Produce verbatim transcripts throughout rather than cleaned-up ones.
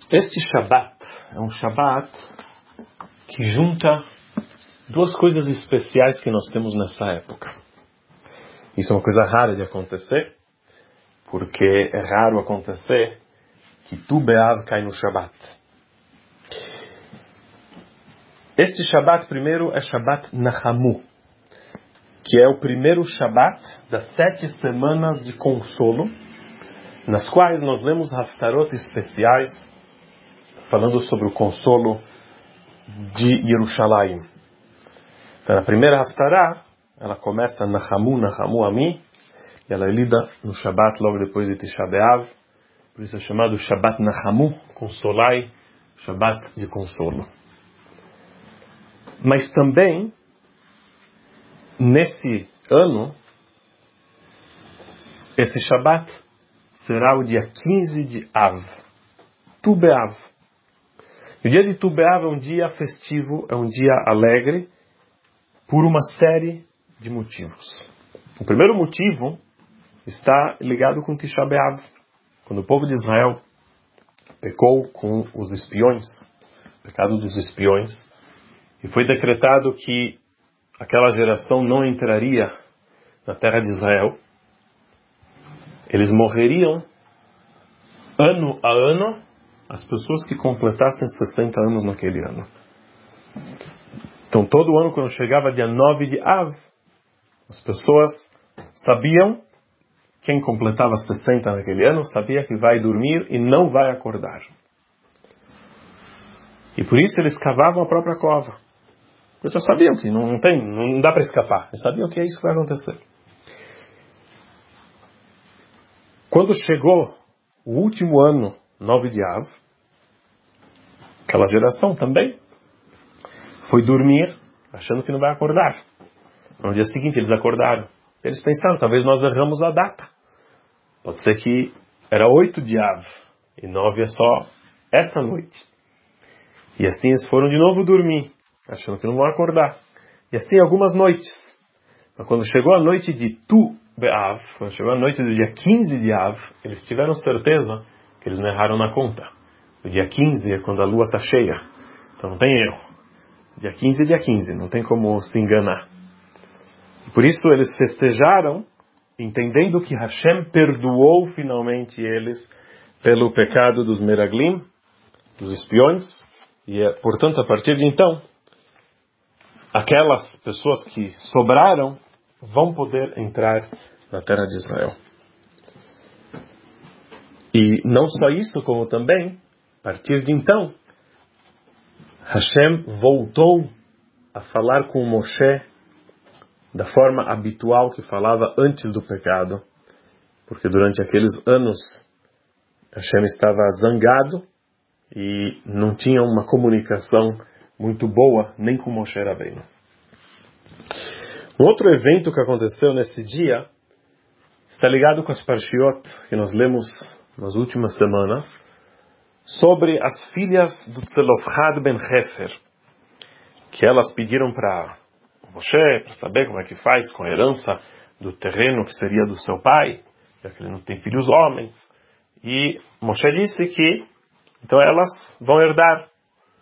Este Shabat é um Shabat que junta duas coisas especiais que nós temos nessa época. Isso é uma coisa rara de acontecer, porque é raro acontecer que Tu B'Av cai no Shabat. Este Shabat primeiro é Shabat Nahamu, que é o primeiro Shabat das sete semanas de consolo, nas quais nós lemos Haftarot especiais, falando sobre o consolo de Jerusalém. Então, a primeira Haftarah, ela começa Nahamu, Nahamu Ami, e ela é lida no Shabat logo depois de Tisha B'Av, por isso é chamado Shabat Nahamu, consolai, Shabat de consolo. Mas também, nesse ano, esse Shabat será o dia quinze de Av, Tu B'Av. O dia de Tu B'Av é um dia festivo, é um dia alegre, por uma série de motivos. O primeiro motivo está ligado com Tisha B'Av, quando o povo de Israel pecou com os espiões, o pecado dos espiões, e foi decretado que aquela geração não entraria na terra de Israel. Eles morreriam ano a ano as pessoas que completassem sessenta anos naquele ano. Então, todo ano, quando chegava dia nove de Av, as pessoas sabiam, quem completava sessenta naquele ano, sabia que vai dormir e não vai acordar. E por isso eles cavavam a própria cova. Eles já sabiam que não, não, tem, não dá para escapar. Eles sabiam que é isso que vai acontecer. Quando chegou o último ano, nove de Av, aquela geração também foi dormir achando que não vai acordar. No dia seguinte eles acordaram. Eles pensaram, talvez nós erramos a data. Pode ser que era oito de Av e nove é só essa noite. E assim eles foram de novo dormir, achando que não vão acordar. E assim algumas noites. Mas quando chegou a noite de Tu B'Av, quando chegou a noite do dia quinze de Av, eles tiveram certeza que eles não erraram na conta. O dia quinze é quando a lua está cheia. Então não tem erro. Dia quinze é dia quinze, não tem como se enganar. E por isso eles festejaram, entendendo que Hashem perdoou finalmente eles pelo pecado dos Meraglim, dos espiões. E, portanto, a partir de então, aquelas pessoas que sobraram vão poder entrar na terra de Israel. E não só isso, como também, a partir de então, Hashem voltou a falar com Moshe da forma habitual que falava antes do pecado, porque durante aqueles anos Hashem estava zangado e não tinha uma comunicação muito boa nem com Moshe Rabbeinu. Um outro evento que aconteceu nesse dia está ligado com as parshiot que nós lemos nas últimas semanas, sobre as filhas do Tzelofhad ben Hefer, que elas pediram para Moshe, para saber como é que faz com a herança do terreno que seria do seu pai, já que ele não tem filhos homens. E Moshe disse que, então elas vão herdar.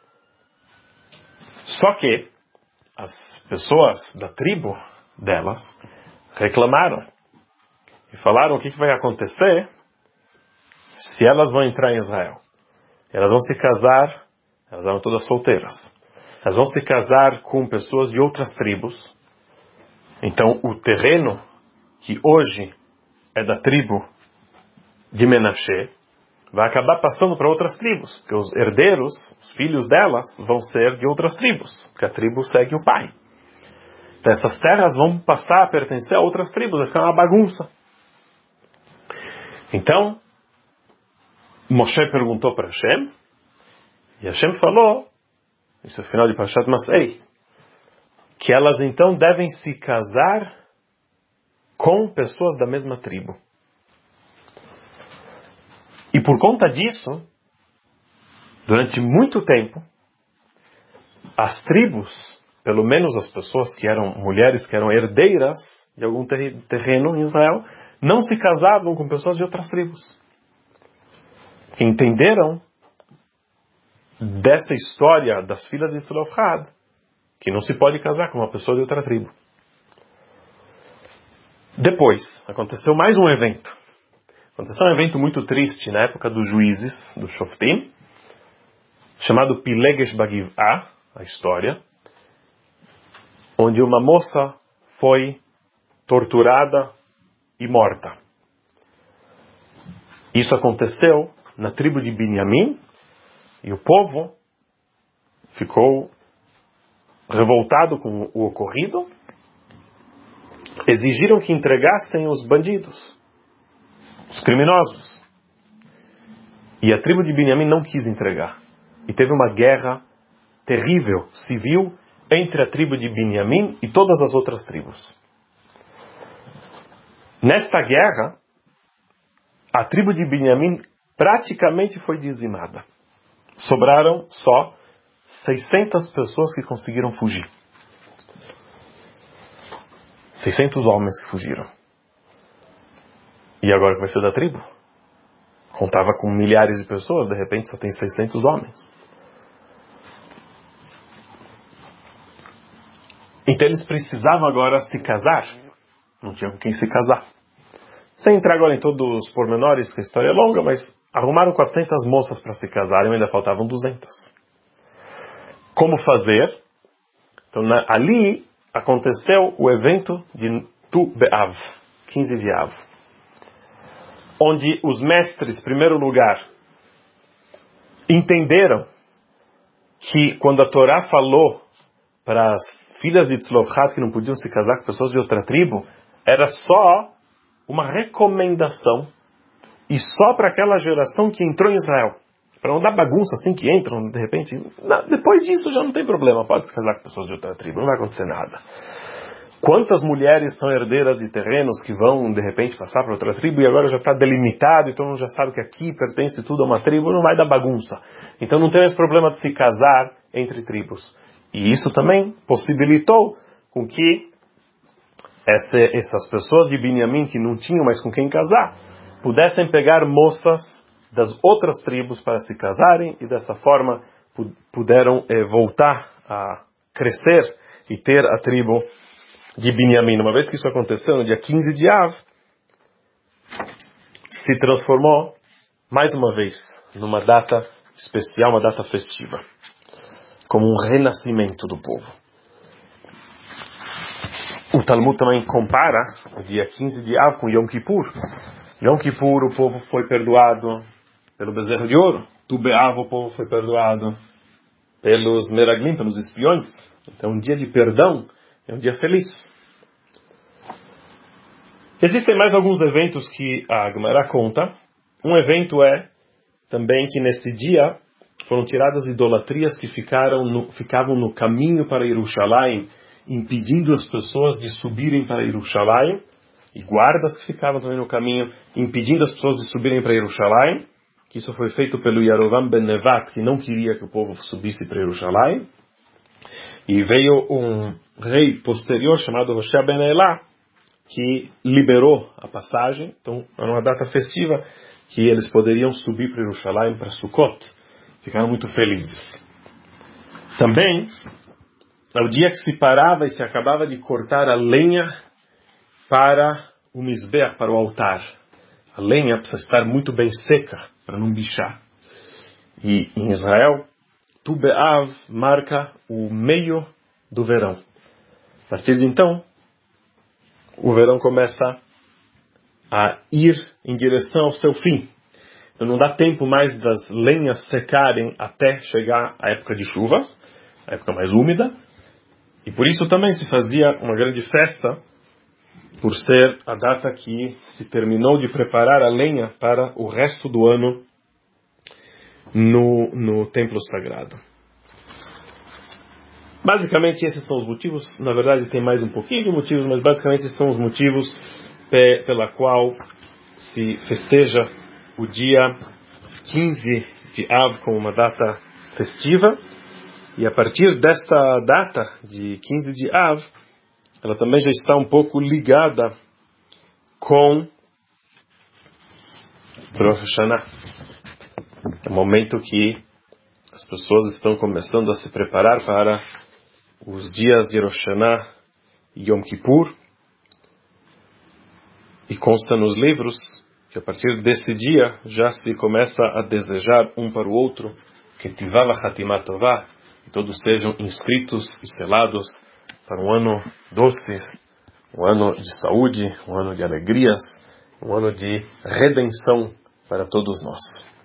Só que as pessoas da tribo delas reclamaram e falaram o que vai acontecer se elas vão entrar em Israel. Elas vão se casar, elas eram todas solteiras. Elas vão se casar com pessoas de outras tribos. Então, o terreno que hoje é da tribo de Menashe vai acabar passando para outras tribos, porque os herdeiros, os filhos delas, vão ser de outras tribos, porque a tribo segue o pai. Então, essas terras vão passar a pertencer a outras tribos, vai ficar uma bagunça. Então, Moshe perguntou para Hashem, e Hashem falou, isso é o final de Parashat Masei, que elas então devem se casar com pessoas da mesma tribo. E por conta disso, durante muito tempo, as tribos, pelo menos as pessoas que eram mulheres, que eram herdeiras de algum terreno em Israel, não se casavam com pessoas de outras tribos. Entenderam dessa história das filhas de Tzlofchad, que não se pode casar com uma pessoa de outra tribo. Depois, aconteceu mais um evento. Aconteceu um evento muito triste na época dos juízes, do Shoftim, chamado Pilegesh Bagiv'ah, a história, onde uma moça foi torturada e morta. Isso aconteceu na tribo de Binyamin, e o povo ficou revoltado com o ocorrido, exigiram que entregassem os bandidos, os criminosos. E a tribo de Binyamin não quis entregar. E teve uma guerra terrível, civil, entre a tribo de Binyamin e todas as outras tribos. Nesta guerra, a tribo de Binyamin praticamente foi dizimada. Sobraram só seiscentas pessoas que conseguiram fugir. seiscentos homens que fugiram. E agora que vai ser da tribo? Contava com milhares de pessoas, de repente só tem seiscentos homens. Então eles precisavam agora se casar. Não tinha com quem se casar. Sem entrar agora em todos os pormenores, que a história é longa, mas arrumaram quatrocentas moças para se casarem, ainda faltavam duzentas. Como fazer? Então na, ali aconteceu o evento de Tu Be'av, quinze de Av, onde os mestres, em primeiro lugar, entenderam que quando a Torá falou para as filhas de Tzlofchad que não podiam se casar com pessoas de outra tribo, era só uma recomendação e só para aquela geração que entrou em Israel. Para não dar bagunça assim que entram, de repente. Não, depois disso já não tem problema, pode se casar com pessoas de outra tribo, não vai acontecer nada. Quantas mulheres são herdeiras de terrenos que vão, de repente, passar para outra tribo e agora já está delimitado, então já sabe que aqui pertence tudo a uma tribo, não vai dar bagunça. Então não tem mais problema de se casar entre tribos. E isso também possibilitou com que essa, essas pessoas de Binyamin que não tinham mais com quem casar, pudessem pegar moças das outras tribos para se casarem e dessa forma puderam eh, voltar a crescer e ter a tribo de Binyamin. Uma vez que isso aconteceu, no dia quinze de Av, se transformou mais uma vez numa data especial, uma data festiva, como um renascimento do povo. O Talmud também compara o dia quinze de Av com Yom Kippur. Yom Kippur o povo foi perdoado pelo bezerro de ouro. Tu Be'av o povo foi perdoado pelos meraglim, pelos espiões. Então um dia de perdão é um dia feliz. Existem mais alguns eventos que a Gemara conta. Um evento é também que nesse dia foram tiradas idolatrias que ficaram no, ficavam no caminho para Jerusalém, impedindo as pessoas de subirem para Jerusalém, e guardas que ficavam também no caminho, impedindo as pessoas de subirem para Jerusalém, que isso foi feito pelo Yarovam ben Nevat, que não queria que o povo subisse para Jerusalém. E veio um rei posterior chamado Hoshea ben Elá, que liberou a passagem. Então era uma data festiva que eles poderiam subir para Jerusalém, para Sukkot. Ficaram muito felizes. Também, no dia que se parava e se acabava de cortar a lenha para o Mizbeach, para o altar. A lenha precisa estar muito bem seca, para não bichar. E em Israel, Tu Be'av marca o meio do verão. A partir de então, o verão começa a ir em direção ao seu fim. Então não dá tempo mais das lenhas secarem até chegar a época de chuvas, a época mais úmida. E por isso também se fazia uma grande festa, por ser a data que se terminou de preparar a lenha para o resto do ano no, no templo sagrado. Basicamente esses são os motivos. Na verdade tem mais um pouquinho de motivos, mas basicamente esses são os motivos pe, pela qual se festeja o dia quinze de Av como uma data festiva. E a partir desta data de quinze de Av, ela também já está um pouco ligada com Rosh Hashanah. É o momento que as pessoas estão começando a se preparar para os dias de Rosh Hashanah e Yom Kippur. E consta nos livros que a partir desse dia já se começa a desejar um para o outro que tivava Hatimah Tová, que todos sejam inscritos e selados para um ano doce, um ano de saúde, um ano de alegrias, um ano de redenção para todos nós.